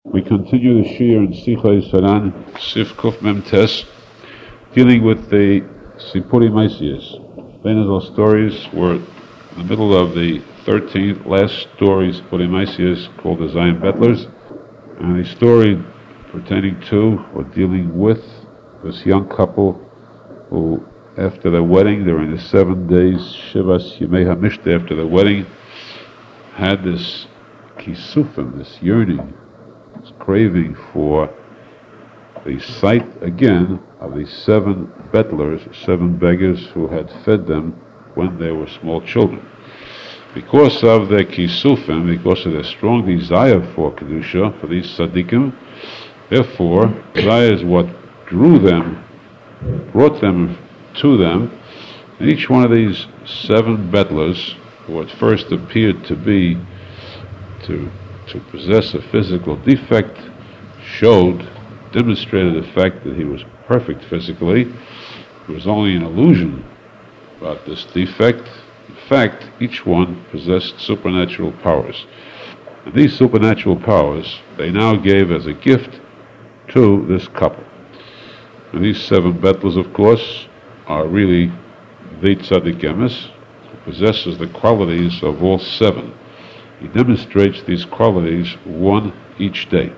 We continue the Shir in Sichei Saran, Sif Kuf Mem Tes, dealing with the Sipuri Maisias. Benazal stories were in the middle of the 13th last story, Sipuri Maisias, called the Zion Bettlers, and a story pertaining to or dealing with this young couple who, after their wedding, during the 7 days, Shivas Yemei HaMishta, after the wedding, had this kisufim, this yearning, this craving for the sight again of the 7 bettlers, 7 beggars who had fed them when they were small children. Because of their kisufim, because of their strong desire for kedusha, for these tzaddikim, therefore, desire is what drew them, brought them to them. And each one of these 7 bettlers, who at first appeared to be to possess a physical defect, demonstrated the fact that he was perfect physically. It was only an illusion about this defect. In fact, each one possessed supernatural powers. And these supernatural powers they now gave as a gift to this couple. And these 7 bettlers, of course, are really the tzaddik emes, who possesses the qualities of all 7. He demonstrates these qualities one each day.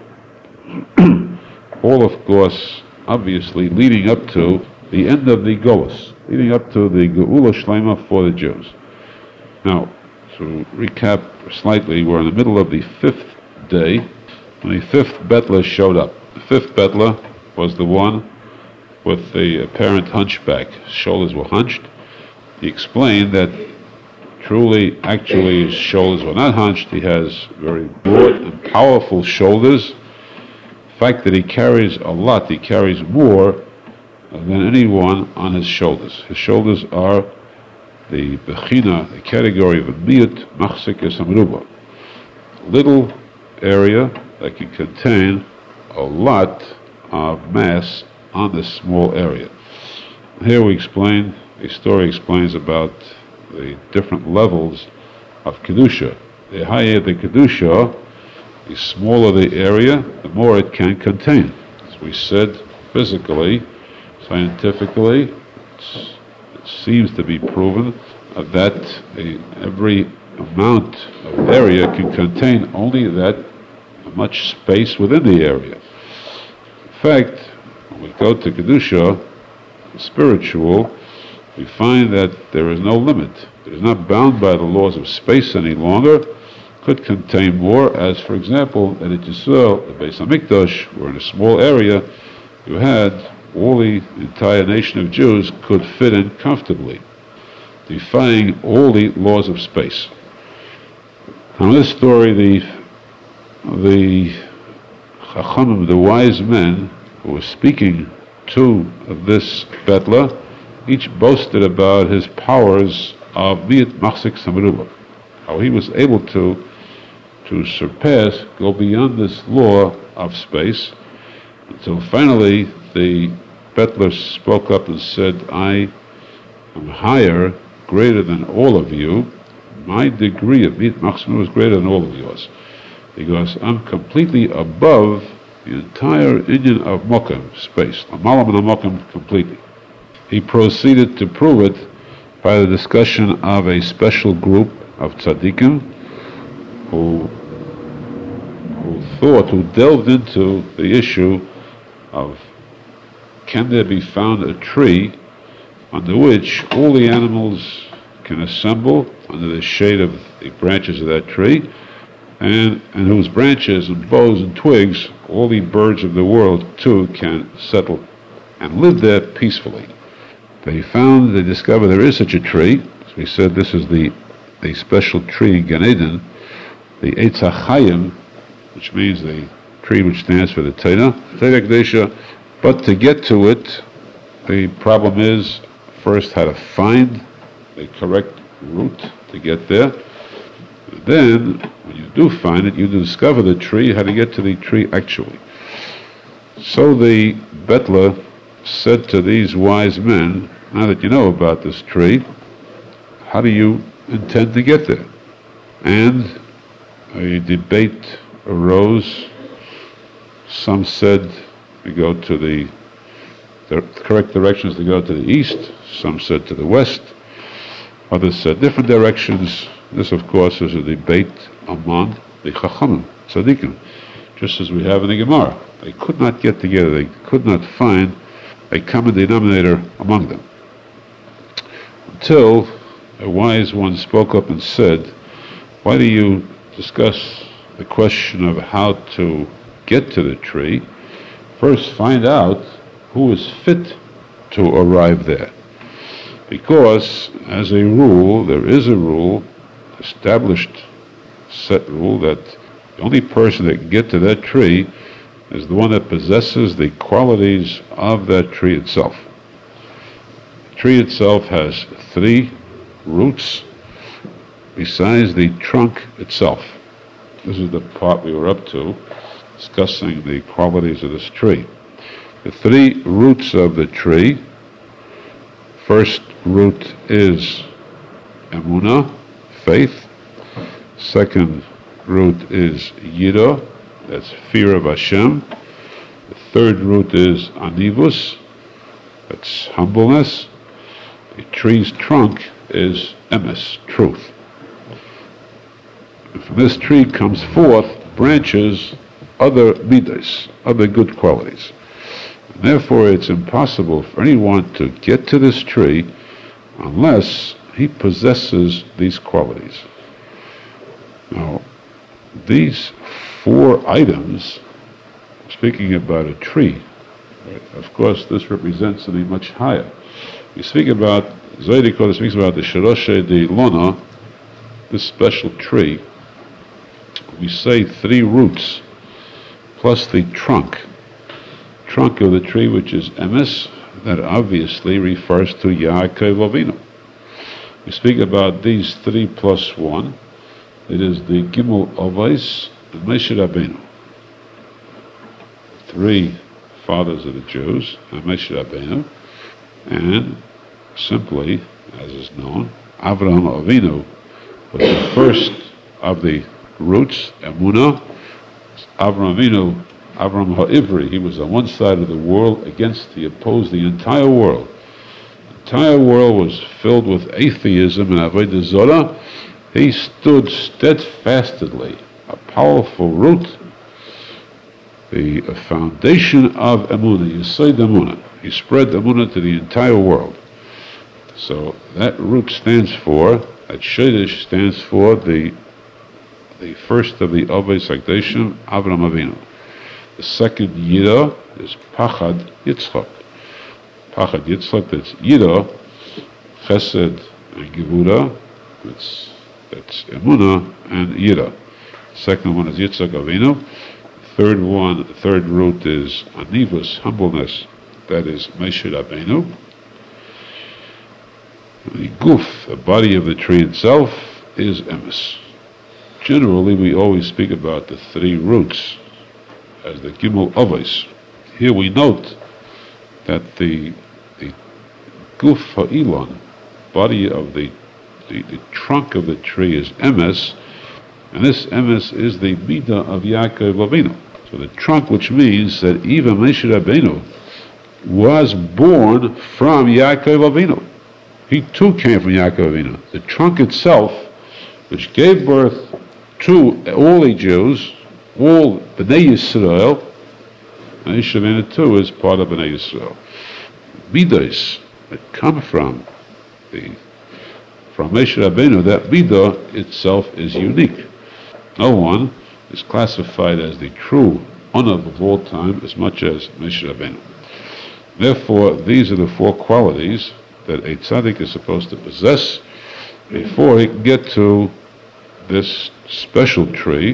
All, of course, obviously leading up to the end of the Golus, leading up to the Geula Shlema for the Jews. Now, to recap slightly, we're in the middle of the 5th day when the 5th bettler showed up. The 5th bettler was the one with the apparent hunchback. His shoulders were hunched. He explained that actually his shoulders were not hunched. He has very broad and powerful shoulders. The fact that he carries a lot, he carries more than anyone on his shoulders. His shoulders are the bechina, the category of a miyut machzik esamruba. Little area that can contain a lot of mass on this small area. Here a story explains about the different levels of kedusha. The higher the kedusha, the smaller the area, the more it can contain. As we said, physically, scientifically, it seems to be proven that every amount of area can contain only that much space within the area. In fact, when we go to kedusha, spiritual, we find that there is no limit. It is not bound by the laws of space any longer. Could contain more, as for example, at Yisrael, the Beis HaMikdash, where in a small area you had all the entire nation of Jews could fit in comfortably, defying all the laws of space. Now in this story, the Chachamim, the wise men who were speaking to this bettler, each boasted about his powers of miyut machzik samruba, how he was able to surpass, go beyond this law of space, until finally the bettler spoke up and said, I am higher, greater than all of you. My degree of miyut machzik is greater than all of yours, because I'm completely above the entire inyan of mokum, space, amalam and mokum completely. He proceeded to prove it by the discussion of a special group of tzaddikim who delved into the issue of, can there be found a tree under which all the animals can assemble under the shade of the branches of that tree, and whose branches and boughs and twigs all the birds of the world too can settle and live there peacefully. They discovered there is such a tree. As we said, this is the special tree in Gan Eden, the Eitz HaChaim, which means the tree which stands for the Torah Kedusha. But to get to it, the problem is first how to find the correct route to get there. And then, when you do find it, you discover the tree, how to get to the tree actually. So the bettler said to these wise men, now that you know about this tree, how do you intend to get there? And a debate arose Some said we go to the correct direction is to go to the east. Some said to the west. Others said different directions. This, of course, is a debate among the Chachamim, Tzaddikim, just as we have in the Gemara. They could not get together. They could not find a common denominator among them. Until a wise one spoke up and said, why do you discuss the question of how to get to the tree? First find out who is fit to arrive there. Because, as a rule, there is a rule, established set rule, that the only person that can get to that tree is the one that possesses the qualities of that tree itself. The tree itself has 3 roots besides the trunk itself. This is the part we were up to, discussing the qualities of this tree. The 3 roots of the tree. First root is Emunah, faith. Second root is Yirah, that's fear of Hashem. The third root is Anivus, that's humbleness. The tree's trunk is Emes, truth. And from this tree comes forth branches, other midas, other good qualities. And therefore, it's impossible for anyone to get to this tree unless he possesses these qualities. Now, these 4 items, speaking about a tree, right, of course, this represents something much higher. We speak about, Zohar Kodesh speaks about the Sharoshe de Lona, this special tree. We say 3 roots plus the trunk of the tree, which is Emes, that obviously refers to Yaakov Avinu. We speak about these 3 plus 1. It is the Gimel Avos and Moshe Rabbeinu. 3 fathers of the Jews, and Moshe Rabbeinu, and simply, as is known, Avraham Avinu was the first of the roots, Emunah. Avraham Avinu, Avraham HaIvri, he was on one side of the world he opposed the entire world. The entire world was filled with atheism and Avodah Zorah. He stood steadfastly, a powerful root, the foundation of Emunah, Yesod Emunah. He spread Emunah to the entire world. So that root stands for, that Shodesh stands for the first of the Avos Hakdashim, Avraham Avinu. The second Yirah is Pachad Yitzchak. Pachad Yitzchak, that's Yirah, Chesed and Gevurah, that's Emunah and Yirah. The second one is Yitzchak Avinu. The third root is Anivus, humbleness, that is Moshe Rabbeinu. The Guf, the body of the tree itself, is Emes. Generally, we always speak about the 3 roots as the Gimel Avos. Here we note that the Guf Ha'ilon, body of the trunk of the tree, is Emes, and this Emes is the Midah of Yaakov Avinu. So the trunk, which means that even Moshe Rabbeinu was born from Yaakov Avinu. He too came from Yaakov Avinu. The trunk itself, which gave birth to all the Jews, all Bnei Yisrael, Moshe Rabbeinu too is part of Bnei Yisrael. Midas that come from Moshe Rabbeinu, that Midah itself is unique. No one is classified as the true Onav of all time as much as Moshe Rabbeinu. Therefore, these are the 4 qualities that a tzaddik is supposed to possess before he can get to this special tree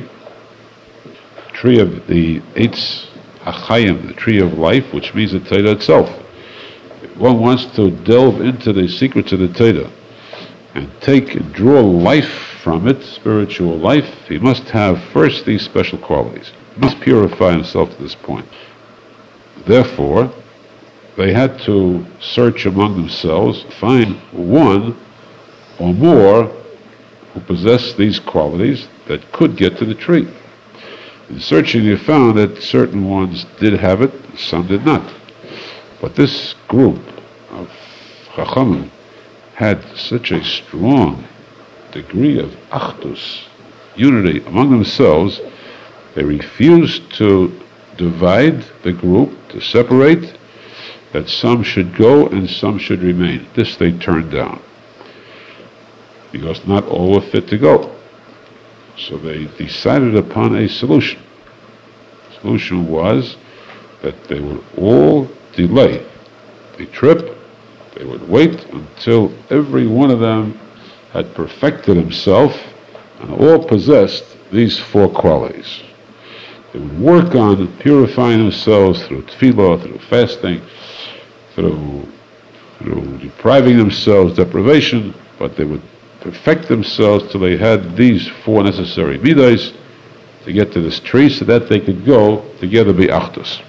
of the Eitz HaChaim, the tree of life, which means the Torah itself. If one wants to delve into the secrets of the Torah and draw life from it, spiritual life, he must have first these special qualities. He must purify himself to this point. Therefore, they had to search among themselves, find one or more who possessed these qualities that could get to the tree. In searching, they found that certain ones did have it, some did not. But this group of Chachamim had such a strong degree of achdus, unity among themselves, they refused to divide the group, to separate, that some should go and some should remain. This they turned down, because not all were fit to go. So they decided upon a solution. The solution was that they would all delay the trip. They would wait until every one of them had perfected himself and all possessed these four qualities. They would work on purifying themselves through tefillah, through fasting, through depriving themselves deprivation, but they would perfect themselves till they had these four necessary midas to get to this tree so that they could go together be achdus.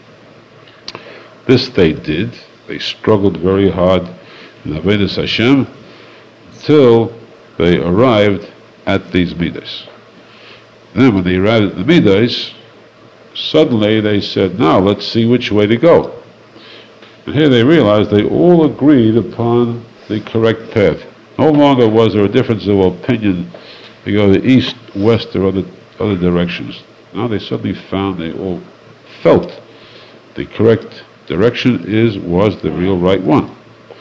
This they did. They struggled very hard in Avodas Hashem until they arrived at these midas. Then when they arrived at the midas, suddenly they said, now let's see which way to go. And here they realized they all agreed upon the correct path. No longer was there a difference of opinion to go the east, west, or other directions. Now they suddenly found they all felt the correct direction was the real right one.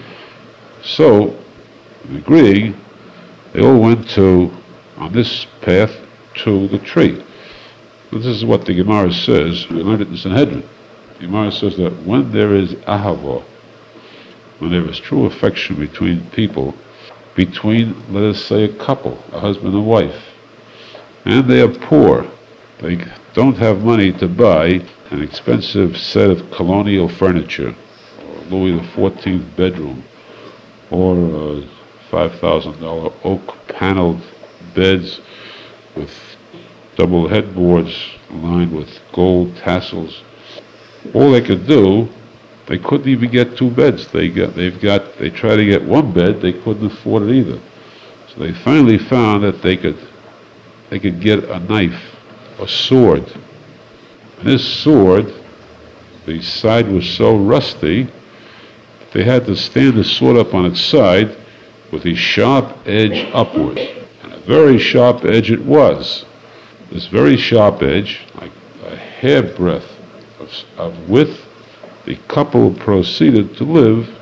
So, agreeing, they all went on this path to the tree. This is what the Gemara says. We learned it in Sanhedrin. The Gemara says that when there is ahava, when there is true affection between people, between, let us say, a couple, a husband and wife, and they are poor, they don't have money to buy an expensive set of colonial furniture, or Louis XIV bedroom, or $5,000 oak paneled beds with double headboards lined with gold tassels. All they could do, they couldn't even get two beds. They tried to get one bed, they couldn't afford it either. So they finally found that they could get a knife, a sword. And this sword, the side was so rusty, they had to stand the sword up on its side with the sharp edge upward. And a very sharp edge it was. This very sharp edge, like a hairbreadth of width, the couple proceeded to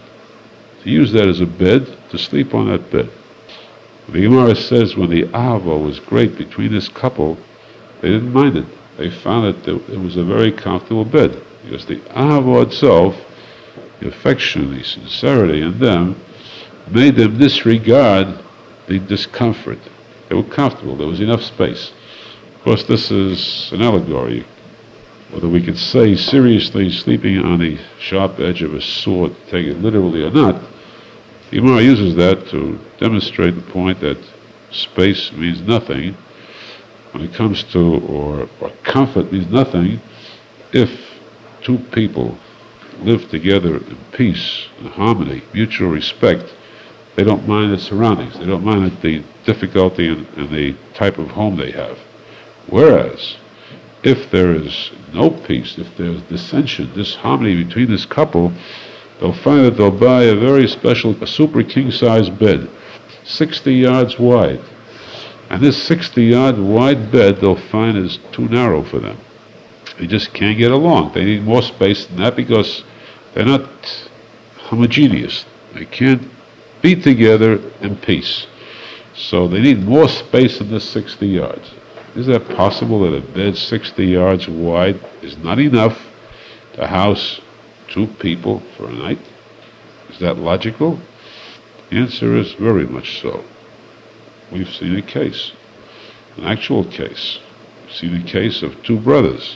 use that as a bed, to sleep on that bed. The Gemara says when the ahava was great between this couple, they didn't mind it. They found that it was a very comfortable bed, because the ahava itself, the affection, the sincerity in them, made them disregard the discomfort. They were comfortable. There was enough space. Of course, this is an allegory. Whether we could say seriously sleeping on the sharp edge of a sword, take it literally or not, the Gemara uses that to demonstrate the point that space means nothing when it comes to, or comfort means nothing if two people live together in peace and harmony, mutual respect. They don't mind the surroundings. They don't mind the difficulty and the type of home they have. Whereas, if there is no peace, if there's dissension, disharmony between this couple, they'll find that they'll buy a very special, a super king-size bed, 60 yards wide. And this 60-yard wide bed they'll find is too narrow for them. They just can't get along. They need more space than that because they're not homogeneous. They can't be together in peace. So they need more space than this 60 yards. Is that possible that a bed 60 yards wide is not enough to house two people for a night? Is that logical? The answer is very much so. We've seen a case, an actual case. We've seen a case of two brothers,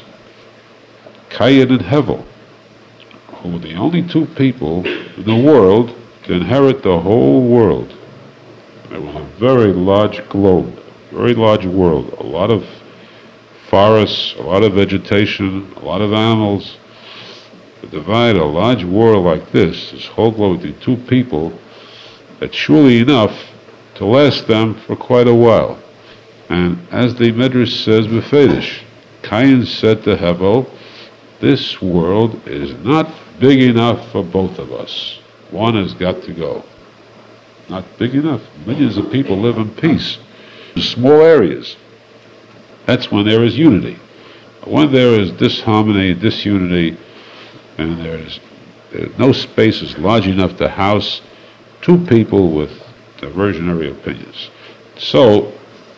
Cain and Hevel, who were the only two people in the world to inherit the whole world. It was a very large globe, very large world, a lot of forests, a lot of vegetation, a lot of animals. To divide a large world like this whole globe into two people, that's surely enough to last them for quite a while. And as the Medrash says, b'fedish, Cain said to Hevel, this world is not big enough for both of us. One has got to go. Not big enough. Millions of people live in peace in small areas. That's when there is unity. When there is disharmony, disunity, and there's no space is large enough to house two people with diversionary opinions. So,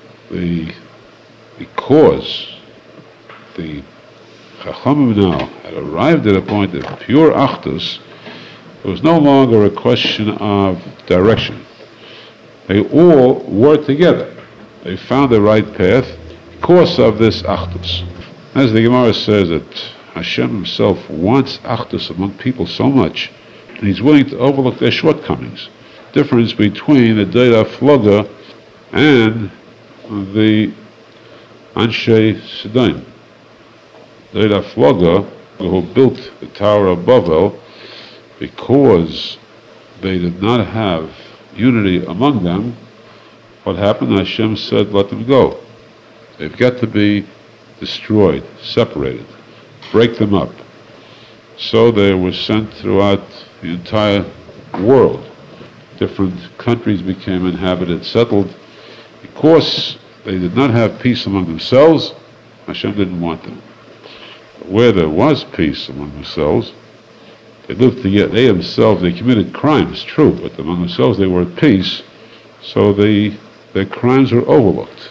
because the Chachamim now had arrived at a point of pure Achdus, it was no longer a question of direction. They all were together. They found the right path because of this Achdus. As the Gemara says that Hashem himself wants Achdus among people so much, and he's willing to overlook their shortcomings. Difference between the Deira Floga and the Anshe Sidon. Deira Floga, who built the Tower of Babel, because they did not have unity among them, what happened? Hashem said, let them go. They've got to be destroyed, separated, break them up. So they were sent throughout the entire world. Different countries became inhabited, settled. Because they did not have peace among themselves, Hashem didn't want them. But where there was peace among themselves, they lived together. They themselves, they committed crimes, true, but among themselves they were at peace, so their crimes were overlooked.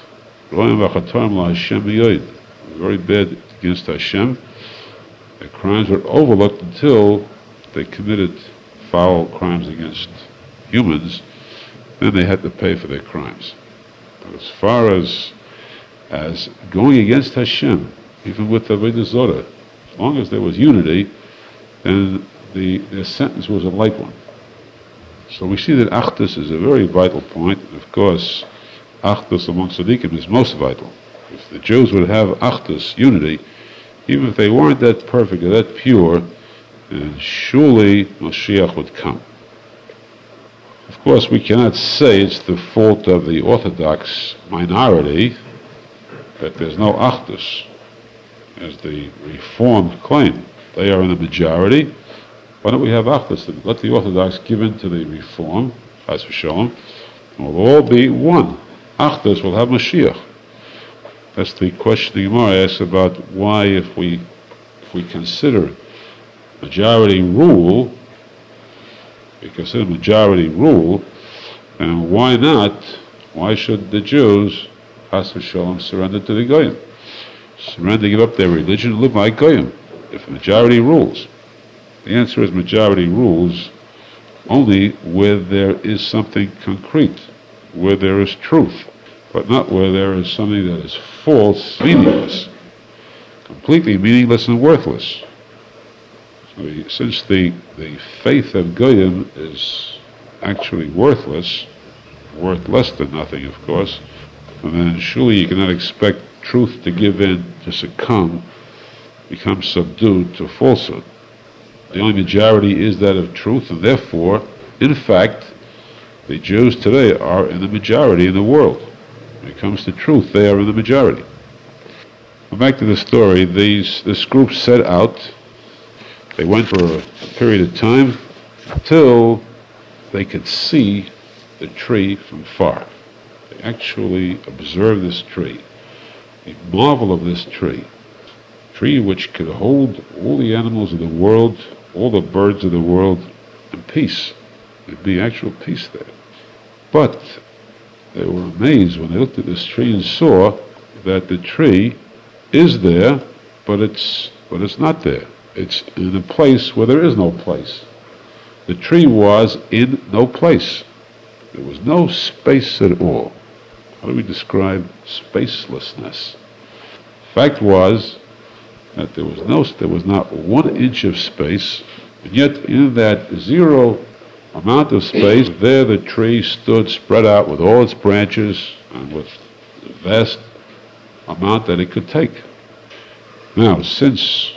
Very bad against Hashem. Their crimes were overlooked until they committed foul crimes against humans. Then they had to pay for their crimes. But as far as going against Hashem, even with the Avodah Zorah, as long as there was unity, then their sentence was a light one. So we see that Achdus is a very vital point. And of course, Achdus among Tzaddikim is most vital. If the Jews would have Achdus, unity, even if they weren't that perfect or that pure, then surely Mashiach would come. Of course, we cannot say it's the fault of the Orthodox minority that there's no Achdus, as the Reformed claim. They are in the majority. Why don't we have Achdus? Let the Orthodox give in to the Reform, Chas v'Shalom, and we'll all be one. Achdus will have Mashiach. That's the question the Gemara asks about why, if we consider majority rule, and why not? Why should the Jews, Chas v'Shalom, surrender to the Goyim? Surrender, give up their religion, live like Goyim, if the majority rules. The answer is majority rules only where there is something concrete, where there is truth, but not where there is something that is false, meaningless, completely meaningless and worthless. So since the faith of Goyim is actually worthless, worth less than nothing, of course, and then surely you cannot expect truth to give in, to succumb, become subdued to falsehood. The only majority is that of truth, and therefore, in fact, the Jews today are in the majority in the world. When it comes to truth, they are in the majority. Well, back to the story. This group set out. They went for a period of time until they could see the tree from far. They actually observed this tree. The marvel of this tree which could hold all the animals of the world, all the birds of the world in peace. There'd be actual peace there. But they were amazed when they looked at this tree and saw that the tree is there, but it's not there. It's in a place where there is no place. The tree was in no place. There was no space at all. How do we describe spacelessness? Fact was that there was not 1 inch of space, and yet in that zero amount of space, there the tree stood spread out with all its branches and with the vast amount that it could take. Now, since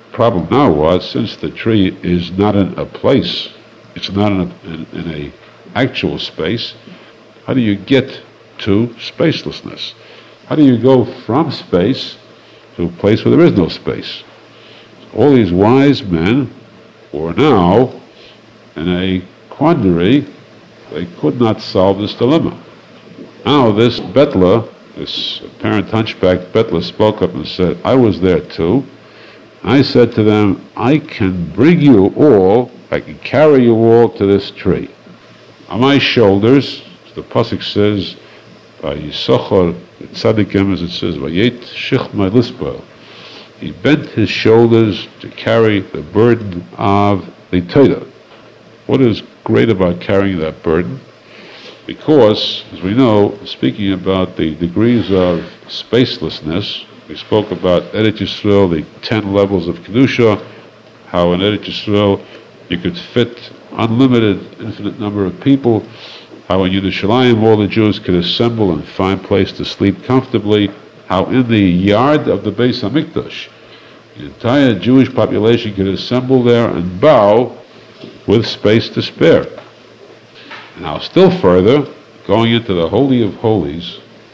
the tree is not in a place, it's not in a actual space, how do you get to spacelessness? How do you go from space to a place where there is no space. All these wise men were now in a quandary. They could not solve this dilemma. Now this Bettler, this apparent hunchback Bettler, spoke up and said, I was there too. I said to them, I can bring you all, I can carry you all to this tree. On my shoulders, the pasuk says, by Yisachar, tzaddikim, as it says, Vayet shichma lisbal. He bent his shoulders to carry the burden of the Torah. What is great about carrying that burden? Because, as we know, speaking about the degrees of spacelessness, we spoke about Eretz Yisrael, the 10 levels of Kedusha, how in Eretz Yisrael you could fit unlimited, infinite number of people, how in Yerushalayim all the Jews could assemble and find place to sleep comfortably, how in the yard of the Beis HaMikdash, the entire Jewish population could assemble there and bow with space to spare. Now, still further, going into the Holy of Holies,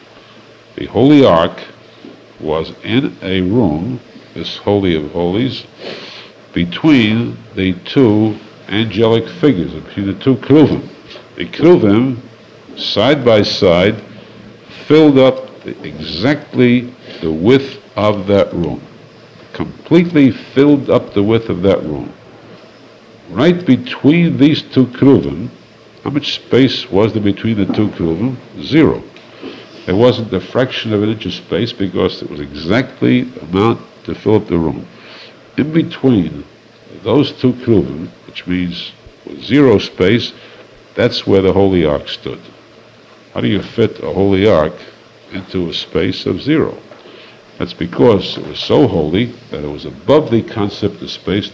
the Holy Ark was in a room, this Holy of Holies, between the two angelic figures, between the two Keruvim. The Keruvim, side by side, filled up exactly the width of that room. Completely filled up the width of that room. Right between these two Keruvim, how much space was there between the two Keruvim? Zero. There wasn't a fraction of an inch of space because it was exactly the amount to fill up the room. In between those two Keruvim, which means with zero space, that's where the Holy Ark stood. How do you fit a Holy Ark into a space of zero? That's because it was so holy that it was above the concept of space.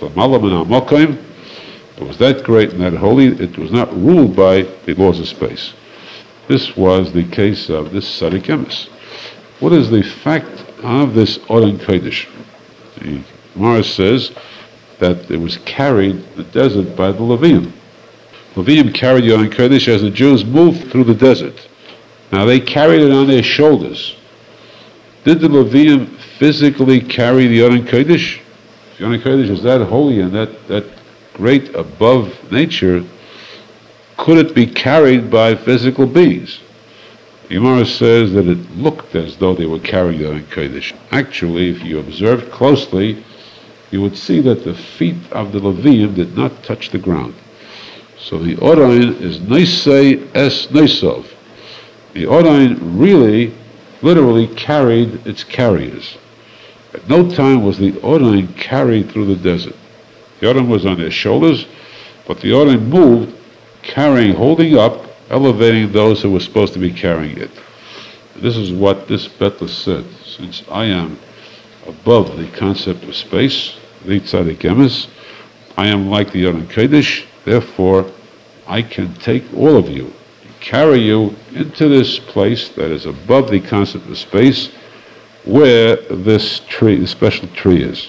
It was that great and that holy, it was not ruled by the laws of space. This was the case of this Tzaddik Emes. What is the fact of this Oren Kodesh? The Gemara says that it was carried in the desert by the Leviim. Leviim carried the Oren Kodesh as the Jews moved through the desert. Now they carried it on their shoulders. Did the Leviim physically carry the Oren Kodesh? The Oren Kodesh is that holy and that great above nature. Could it be carried by physical beings? The Gemara says that it looked as though they were carrying the Oren Kodesh. Actually, if you observed closely, you would see that the feet of the Leviim did not touch the ground. So the Oren is Neisei es Neisov. The Oren really, literally carried its carriers. At no time was the Oren carried through the desert. The Oren was on their shoulders, but the Oren moved, carrying, holding up, elevating those who were supposed to be carrying it. This is what this Bettler said. Since I am above the concept of space, the Tzaddik Emes, I am like the Oren Kodesh, therefore I can take all of you, carry you into this place that is above the concept of space, where this tree, the special tree is.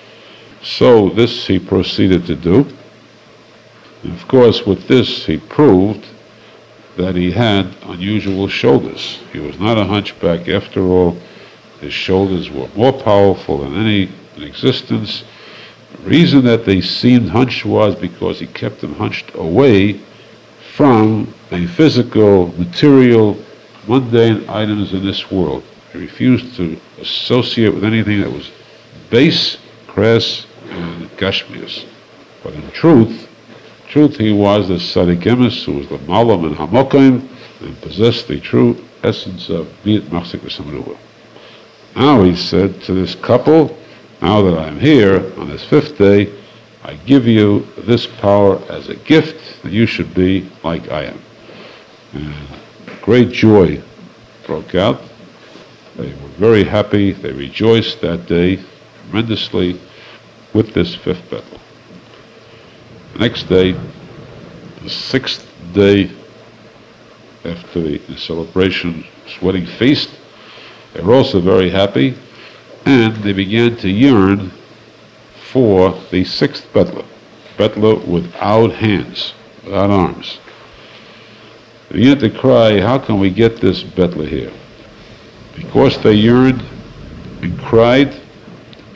So this he proceeded to do. And of course, with this he proved that he had unusual shoulders. He was not a hunchback after all. His shoulders were more powerful than any in existence. The reason that they seemed hunched was because he kept them hunched away from the physical, material, mundane items in this world. He refused to associate with anything that was base, crass, and gashmius. But in truth he was the Tzaddik Emes, who was the Malam and Hamokim, and possessed the true essence of Beit Machzik V'Samruah. Now he said to this couple, now that I'm here on this fifth day, I give you this power as a gift that you should be like I am. And great joy broke out. They were very happy. They rejoiced that day tremendously with this fifth Bettler. The next day, the sixth day after the celebration, wedding feast, they were also very happy, and they began to yearn for the sixth Bettler, Bettler without hands, without arms. They began to cry, how can we get this Bettler here? Because they yearned and cried,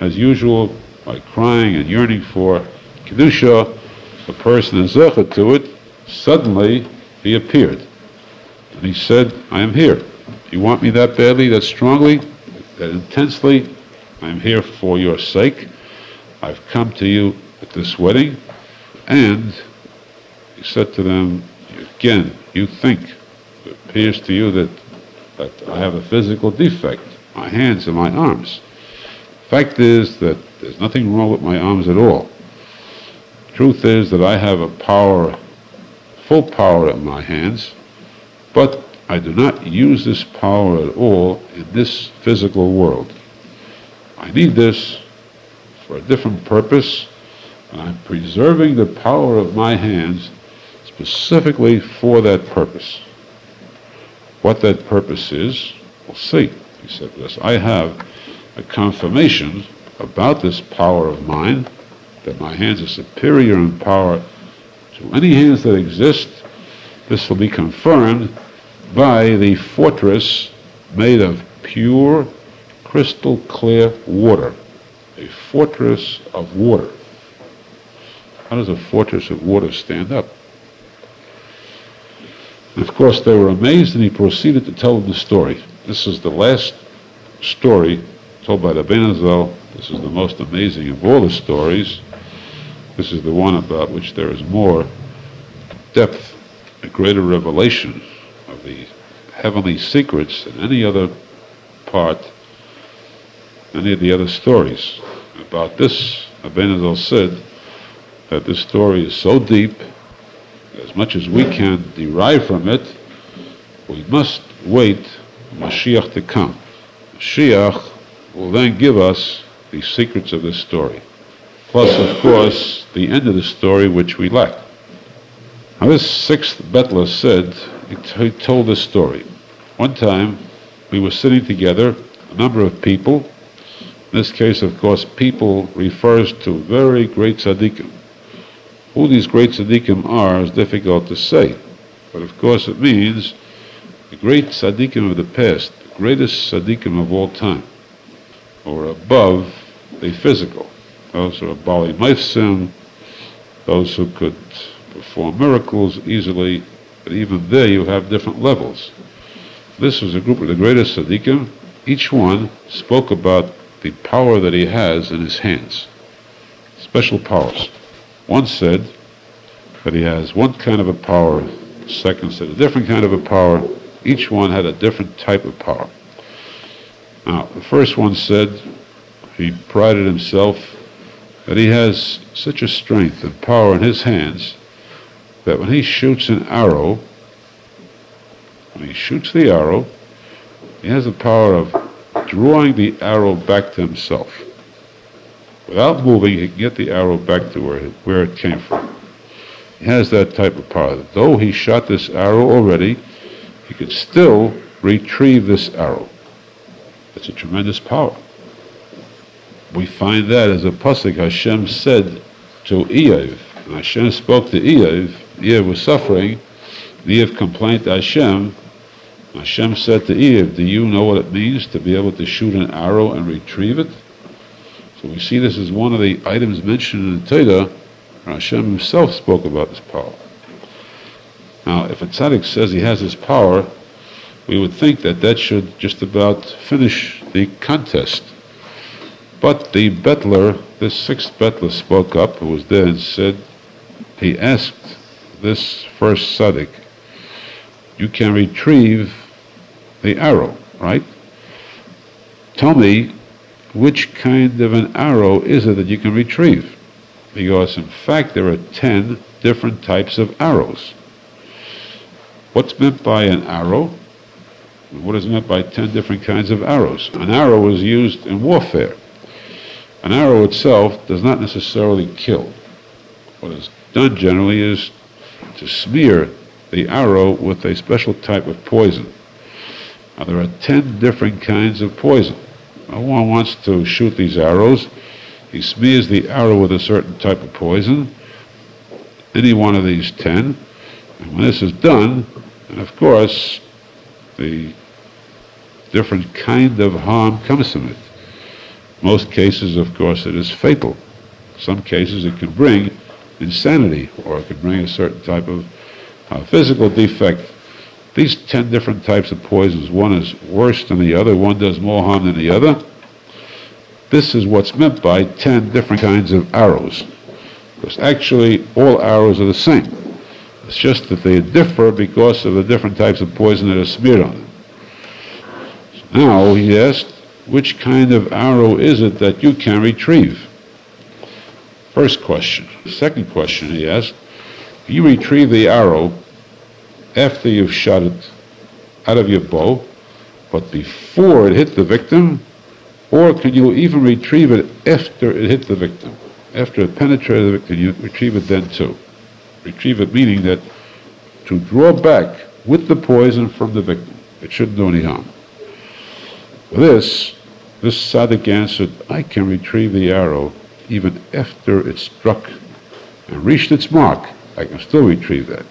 as usual, by crying and yearning for Kedusha, the person is zecher to it. Suddenly, he appeared. And he said, I am here. You want me that badly, that strongly, that intensely? I am here for your sake. I've come to you at this wedding. And he said to them, again, you think, it appears to you that I have a physical defect, my hands and my arms. Fact is that there's nothing wrong with my arms at all. Truth is that I have a power, full power in my hands, but I do not use this power at all in this physical world. I need this for a different purpose, and I'm preserving the power of my hands specifically for that purpose. What that purpose is, we'll see. He said this, I have a confirmation about this power of mine, that my hands are superior in power to any hands that exist. This will be confirmed by the fortress made of pure, crystal clear water. A fortress of water. How does a fortress of water stand up? And of course, they were amazed, and he proceeded to tell them the story. This is the last story told by the Ben Azal. This is the most amazing of all the stories. This is the one about which there is more depth, a greater revelation of the heavenly secrets than any other part, any of the other stories. About this, Ben Azal said that this story is so deep, as much as we can derive from it, we must wait for Mashiach to come. Mashiach will then give us the secrets of this story. Plus, of course, the end of the story which we lack. Now this sixth Betler said, he told this story. One time, we were sitting together, a number of people. In this case, of course, people refers to very great tzaddikim. Who these great tzaddikim are is difficult to say. But of course it means the great tzaddikim of the past, the greatest tzaddikim of all time, or above the physical. Those are Bali Maifsim, those who could perform miracles easily, but even there you have different levels. This was a group of the greatest tzaddikim. Each one spoke about the power that he has in his hands, special powers. One said that he has one kind of a power, the second said a different kind of a power. Each one had a different type of power. Now, the first one said he prided himself that he has such a strength and power in his hands that when he shoots an arrow, when he shoots the arrow, he has the power of drawing the arrow back to himself. Without moving, he can get the arrow back to where it came from. He has that type of power. Though he shot this arrow already, he could still retrieve this arrow. It's a tremendous power. We find that as a pasuk Hashem said to Eiv. And Hashem spoke to Eiv. Eiv was suffering. Eiv complained to Hashem. Hashem said to Eiv, do you know what it means to be able to shoot an arrow and retrieve it? So we see this as one of the items mentioned in the Torah. Hashem himself spoke about this power. Now, if a tzaddik says he has this power, we would think that that should just about finish the contest. But the Betler, this sixth Betler spoke up, who was there, and said, he asked this first tzaddik, you can retrieve the arrow, right? Tell me, which kind of an arrow is it that you can retrieve? Because in fact there are 10 different types of arrows. What's meant by an arrow? What is meant by 10 different kinds of arrows? An arrow is used in warfare. An arrow itself does not necessarily kill. What is done generally is to smear the arrow with a special type of poison. Now there are 10 different kinds of poison. Now, one wants to shoot these arrows. He smears the arrow with a certain type of poison, any one of these 10. And when this is done, and of course, the different kind of harm comes from it. Most cases, of course, it is fatal. Some cases it can bring insanity, or it can bring a certain type of physical defect. These 10 different types of poisons, one is worse than the other, one does more harm than the other. This is what's meant by 10 different kinds of arrows. Because actually, all arrows are the same. It's just that they differ because of the different types of poison that are smeared on them. So now, he asked, which kind of arrow is it that you can retrieve? First question. Second question he asked, you retrieve the arrow after you've shot it out of your bow, but before it hit the victim, or can you even retrieve it after it hit the victim? After it penetrated the victim, you retrieve it then too. Retrieve it meaning that to draw back with the poison from the victim. It shouldn't do any harm. For this tzaddik answered, I can retrieve the arrow even after it struck and reached its mark. I can still retrieve that.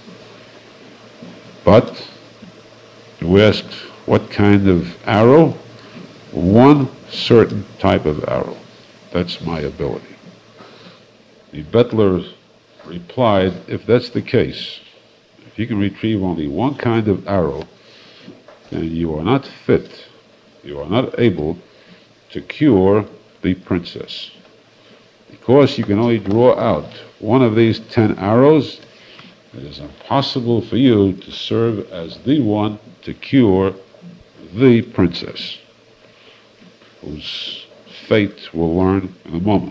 But you asked what kind of arrow? One certain type of arrow. That's my ability. The bettler replied, if that's the case, if you can retrieve only one kind of arrow, then you are not fit, you are not able to cure the princess. Because you can only draw out one of these 10 arrows, it is impossible for you to serve as the one to cure the princess, whose fate we'll learn in a moment.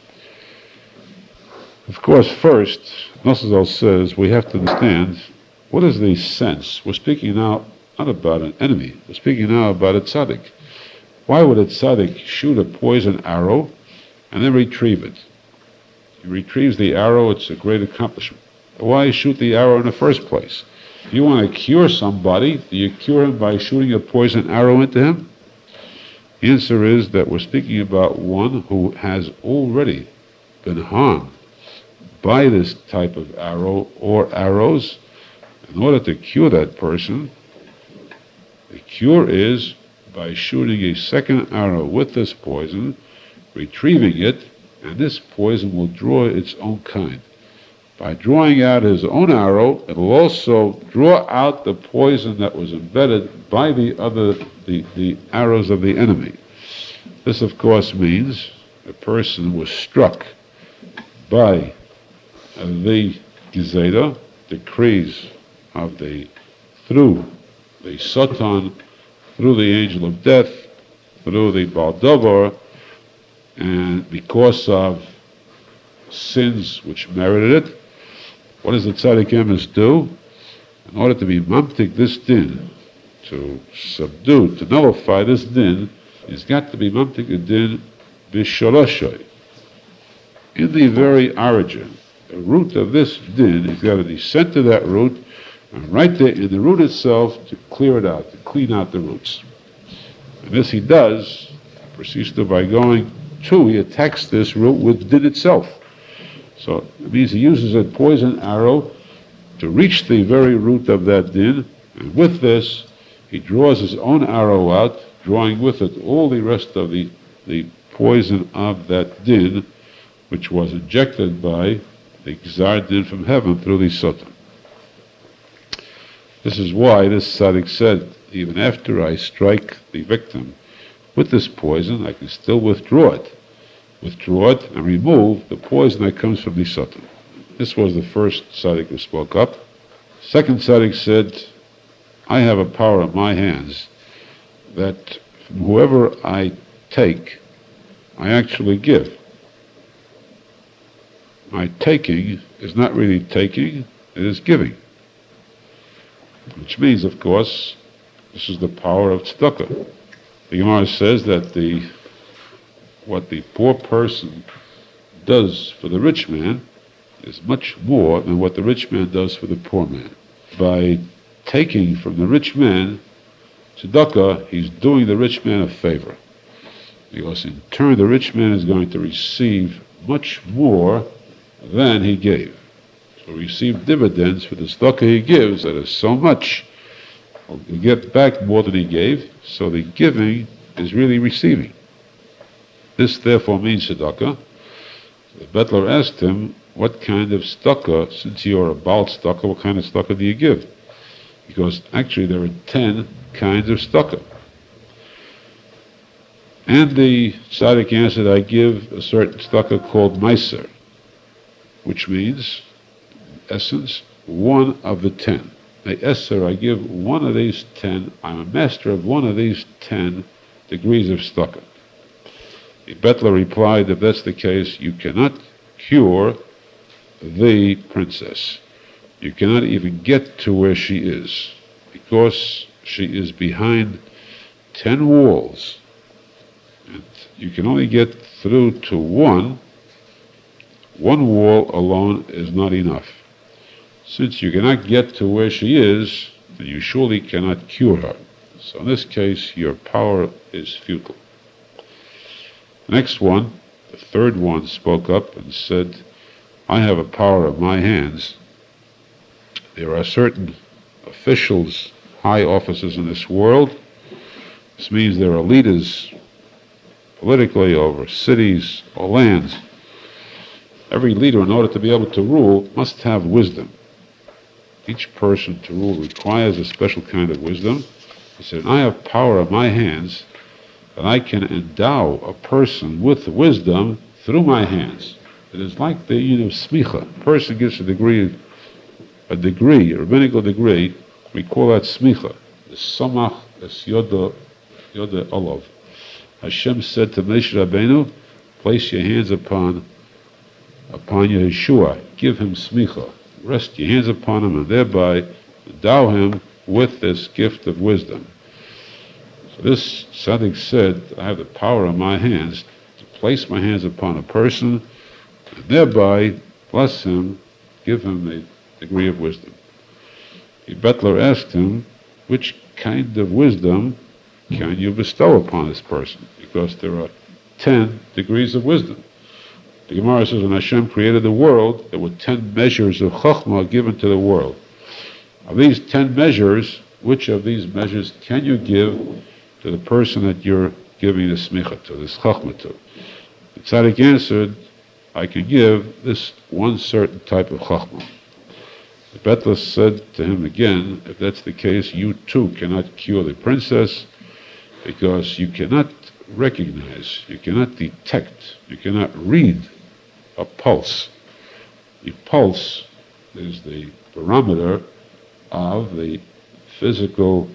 Of course, first, Nosson says we have to understand what is the sense. We're speaking now not about an enemy, we're speaking now about a tzaddik. Why would a tzaddik shoot a poison arrow and then retrieve it? He retrieves the arrow, it's a great accomplishment. Why shoot the arrow in the first place? If you want to cure somebody, do you cure him by shooting a poison arrow into him? The answer is that we're speaking about one who has already been harmed by this type of arrow or arrows. In order to cure that person, the cure is by shooting a second arrow with this poison, retrieving it, and this poison will draw its own kind. By drawing out his own arrow, it will also draw out the poison that was embedded by the arrows of the enemy. This, of course, means a person was struck by the Gezeda, decrees of through the Satan, through the angel of death, through the Baal Davar, and because of sins which merited it. What does the tzaddik emes do? In order to be mamtik this din, to subdue, to nullify this din, he's got to be mamtik a din b'sholoshay. In the very origin, the root of this din, he's got to descend to that root, and right there in the root itself, to clear it out, to clean out the roots. And this he does, proceeds to by going to, he attacks this root with din itself. So it means he uses a poison arrow to reach the very root of that din, and with this, he draws his own arrow out, drawing with it all the rest of the poison of that din, which was injected by the Gzar Din from heaven through the Satan. This is why this tzaddik said, even after I strike the victim with this poison, I can still withdraw it and remove the poison that comes from the Satan. This was the first tzaddik who spoke up. Second tzaddik said, I have a power in my hands that from whoever I take, I actually give. My taking is not really taking, it is giving. Which means, of course, this is the power of tzedakah. The Gemara says that what the poor person does for the rich man is much more than what the rich man does for the poor man. By taking from the rich man tzedakah, he's doing the rich man a favor. Because in turn, the rich man is going to receive much more than he gave. So receive dividends for the tzedakah he gives, that is so much. He'll get back more than he gave, so the giving is really receiving. This therefore means tzedakah. The Bettler asked him, what kind of tzedakah, since you're a Baal tzedakah, what kind of tzedakah do you give? Because actually there are 10 kinds of tzedakah. And the tzaddik answered, I give a certain tzedakah called meiser, which means, in essence, one of the 10. Meiser, I give one of these 10, I'm a master of one of these 10 degrees of tzedakah. The Bettler replied, if that's the case, you cannot cure the princess. You cannot even get to where she is, because she is behind 10 walls. And you can only get through to one. One wall alone is not enough. Since you cannot get to where she is, then you surely cannot cure her. So in this case, your power is futile. The next one, the third one, spoke up and said, I have a power of my hands. There are certain officials, high officers in this world. This means there are leaders politically over cities or lands. Every leader, in order to be able to rule, must have wisdom. Each person to rule requires a special kind of wisdom. He said, I have power of my hands, and I can endow a person with wisdom through my hands. It is like the of smicha. A person gets a rabbinical degree, we call that smicha. The samach es yoda olav. Hashem said to Moshe Rabbeinu, place your hands upon Yeshua, give him smicha. Rest your hands upon him and thereby endow him with this gift of wisdom. So this tzaddik said, I have the power in my hands to place my hands upon a person and thereby bless him, give him a degree of wisdom. The Bettler asked him, which kind of wisdom can you bestow upon this person? Because there are 10 degrees of wisdom. The Gemara says, when Hashem created the world, there were 10 measures of chachma given to the world. Of these 10 measures, which of these measures can you give to the person that you're giving the smicha to, this chachma to? The tzaddik answered, I can give this one certain type of chachma. The Bettler said to him again, if that's the case, you too cannot cure the princess, because you cannot recognize, you cannot detect, you cannot read a pulse. The pulse is the barometer of the physical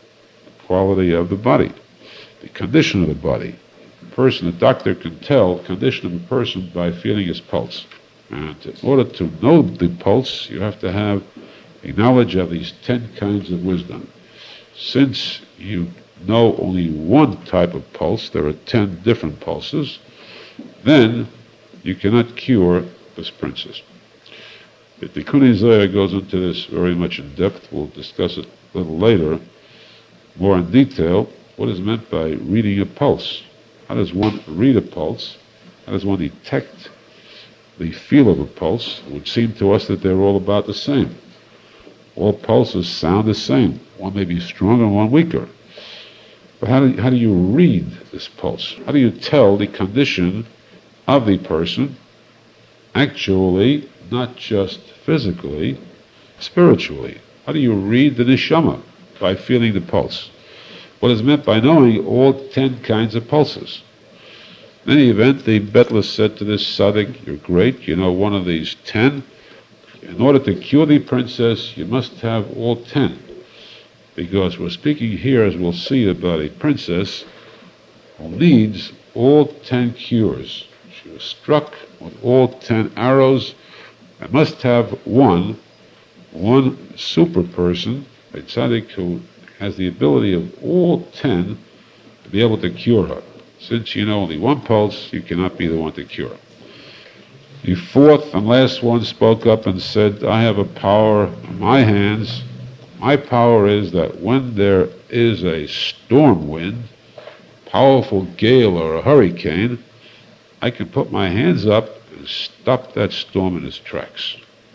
quality of the body, the condition of the body. A doctor can tell the condition of a person by feeling his pulse. And in order to know the pulse, you have to have a knowledge of these 10 kinds of wisdom. Since you know only one type of pulse, there are 10 different pulses, then you cannot cure this princess. The Tikkun Zohar goes into this very much in depth. We'll discuss it a little later, more in detail, what is meant by reading a pulse. How does one read a pulse? How does one detect the feel of a pulse? It would seem to us that they're all about the same. All pulses sound the same. One may be stronger and one weaker. But how do you read this pulse? How do you tell the condition of the person, actually, not just physically, spiritually? How do you read the neshama? By feeling the pulse. What is meant by knowing all 10 kinds of pulses? In any event, the Bettler said to this tzaddik, you're great, you know one of these 10. In order to cure the princess, you must have all 10. Because we're speaking here, as we'll see, about a princess who needs all 10 cures. She was struck with all 10 arrows. I must have one super person, a tzaddik who has the ability of all 10 to be able to cure her. Since you know only one pulse, you cannot be the one to cure her. The fourth and last one spoke up and said, I have a power in my hands. My power is that when there is a storm wind, powerful gale or a hurricane, I can put my hands up and stop that storm in its tracks.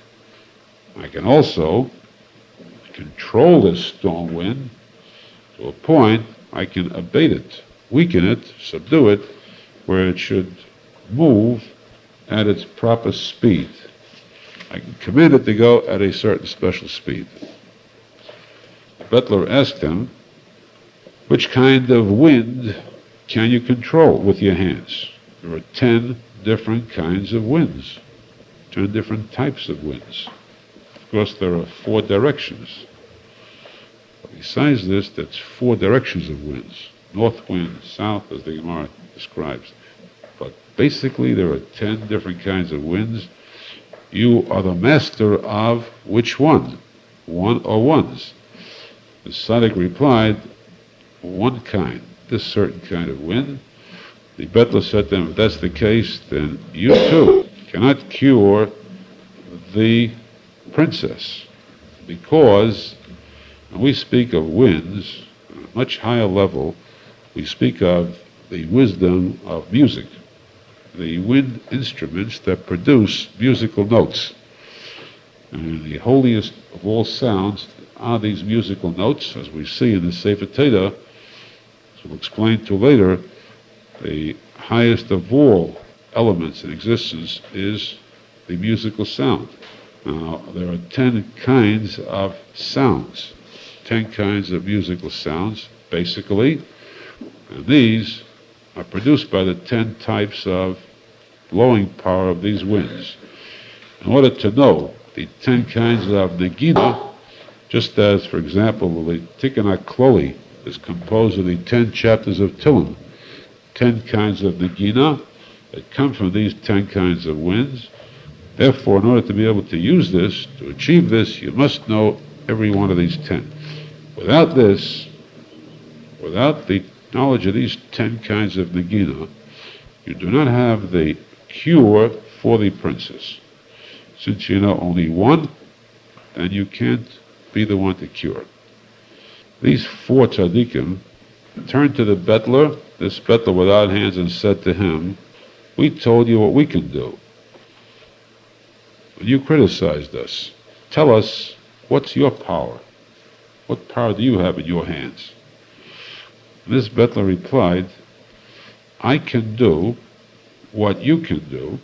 I can also control this storm wind to a point I can abate it, weaken it, subdue it, where it should move at its proper speed. I can command it to go at a certain special speed. The butler asked him, which kind of wind can you control with your hands? There are 10 different kinds of winds, 10 different types of winds. Of course, there are 4 directions. But besides this, that's 4 directions of winds. North wind, south, as the Gemara describes. But basically, there are 10 different kinds of winds. You are the master of which one? One or ones? The Tzaddik replied, one kind, this certain kind of wind. The Betler said to him, if that's the case, then you too cannot cure the princess. Because when we speak of winds, on a much higher level, we speak of the wisdom of music, the wind instruments that produce musical notes. And the holiest of all sounds are these musical notes, as we see in the Sefer Torah. As we'll explain to later, the highest of all elements in existence is the musical sound. Now, there are 10 kinds of sounds, 10 kinds of musical sounds, basically, and these are produced by the 10 types of blowing power of these winds. In order to know the 10 kinds of negina, just as, for example, the Tikkun HaKloli is composed of the 10 chapters of Tehillim, 10 kinds of negina that come from these 10 kinds of winds. Therefore, in order to be able to use this, to achieve this, you must know every one of these 10. Without this, without the knowledge of these 10 kinds of negina, you do not have the cure for the princess. Since you know only one, then you can't be the one to cure. These 4 tzaddikim turned to the Betler, this Betler without hands, and said to him, we told you what we can do. When you criticized us, tell us, what's your power? What power do you have in your hands? And this Betler replied, I can do what you can do,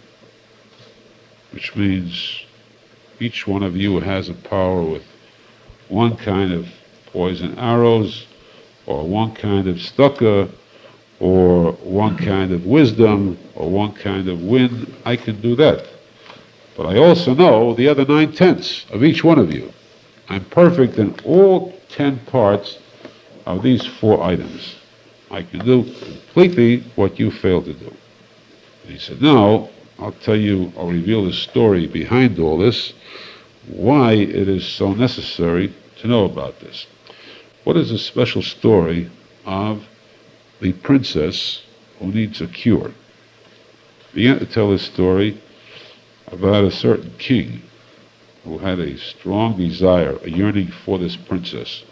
which means each one of you has a power with one kind of poison arrows, or one kind of stucca, or one kind of wisdom, or one kind of wind. I can do that. But I also know the other 9/10 of each one of you. I'm perfect in all 10 parts of these 4 items. I can do completely what you failed to do. And he said, now, I'll reveal the story behind all this, why it is so necessary to know about this. What is the special story of the princess who needs a cure? He began to tell this story about a certain king who had a strong desire, a yearning for this princess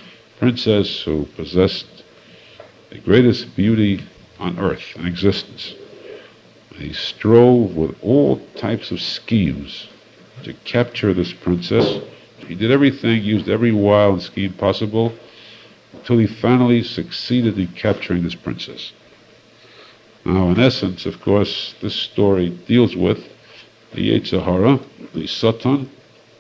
who possessed the greatest beauty on earth in existence. And he strove with all types of schemes to capture this princess. He did everything, used every wile and scheme possible, until he finally succeeded in capturing this princess. Now, in essence, of course, this story deals with the Yetzer Hara, the Satan,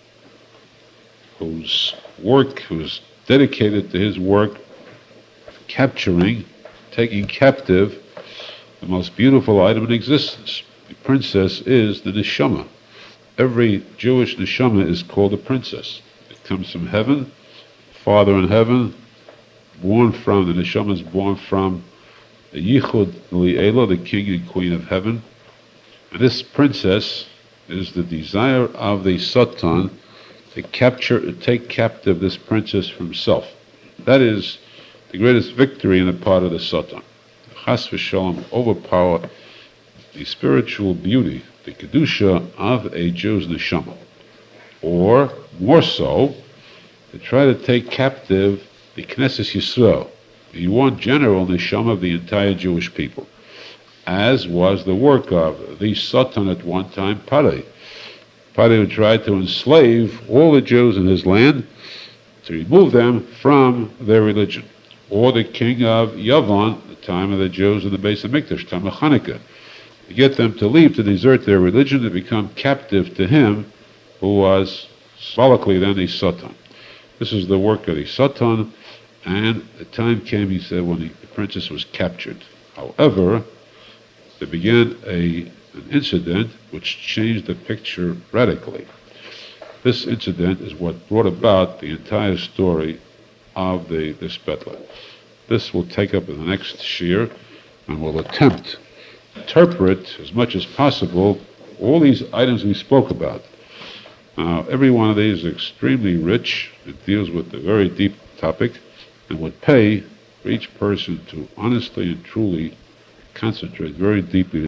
who's dedicated to his work of capturing, taking captive, the most beautiful item in existence. The princess is the neshama. Every Jewish neshama is called a princess. It comes from heaven, Father in heaven, the neshama is born from the Yichud Li'ela, the king and queen of heaven. And this princess is the desire of the Satan to take captive this princess for himself. That is the greatest victory on the part of the Satan. Chas v'shalom, overpower the spiritual beauty, the kedusha of a Jew's neshama. Or, more so, to try to take captive the Knesset Yisrael, the one general neshama of the entire Jewish people, as was the work of the Satan at one time, Parei. Parei tried to enslave all the Jews in his land, to remove them from their religion. Or the king of Yavan, the time of the Jews in the Beis Hamikdash, time of Hanukkah, to get them to leave, to desert their religion, to become captive to him who was symbolically then the Satan. This is the work of the Satan, and the time came, he said, when the princess was captured. However, there began an incident which changed the picture radically. This incident is what brought about the entire story of this Betla. This will take up in the next shiur, and we'll attempt to interpret as much as possible all these items we spoke about. Every one of these is extremely rich. It deals with a very deep topic and would pay for each person to honestly and truly concentrate very deeply